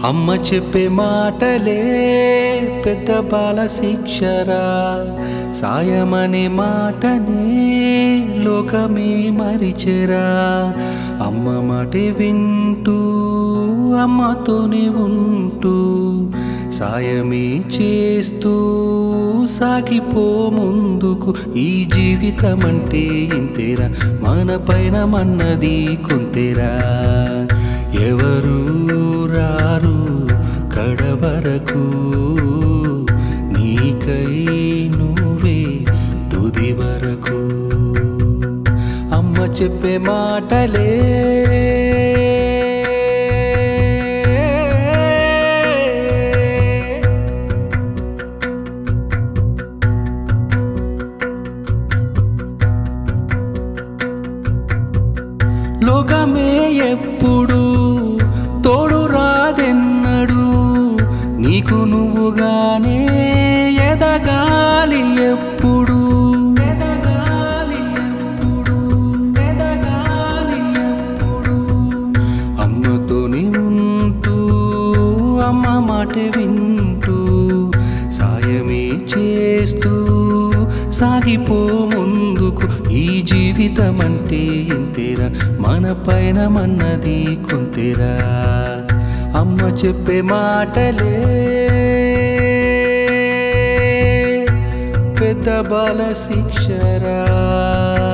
అమ్మ చెప్పే మాటలే పెద్ద బాల శిక్షరా, సాయమనే మాటనే లోకమే మరిచెరా. అమ్మ మాటే వింటూ అమ్మతోనే ఉంటూ సాయమే చేస్తూ సాగిపో ముందుకు. ఈ జీవితం అంటే ఇంతేరా, మన పైన మన్నది కొంతేరా. ఎవరు రారు కడవరకు, నీకై నువ్వే తుది వరకు. అమ్మ చెప్పే మాటలే లోకమే ఎప్పుడు తోడు రాదెన్నడు, నీకు నువ్వుగానే ఎదగాలి ఎప్పుడు. ఎదగాలి ఎప్పుడు, ఎదగాలి ఎప్పుడు. అమ్మతోని ఉంటూ అమ్మ మాట వింటూ సాయమే చేస్తూ సాగిపో ముందుకు. ఈ జీవితం అంటే ఇంతేరా, మన పైన మన్నది కొంతేరా. అమ్మ చెప్పే మాటలే పెద్ద బాల శిక్షరా.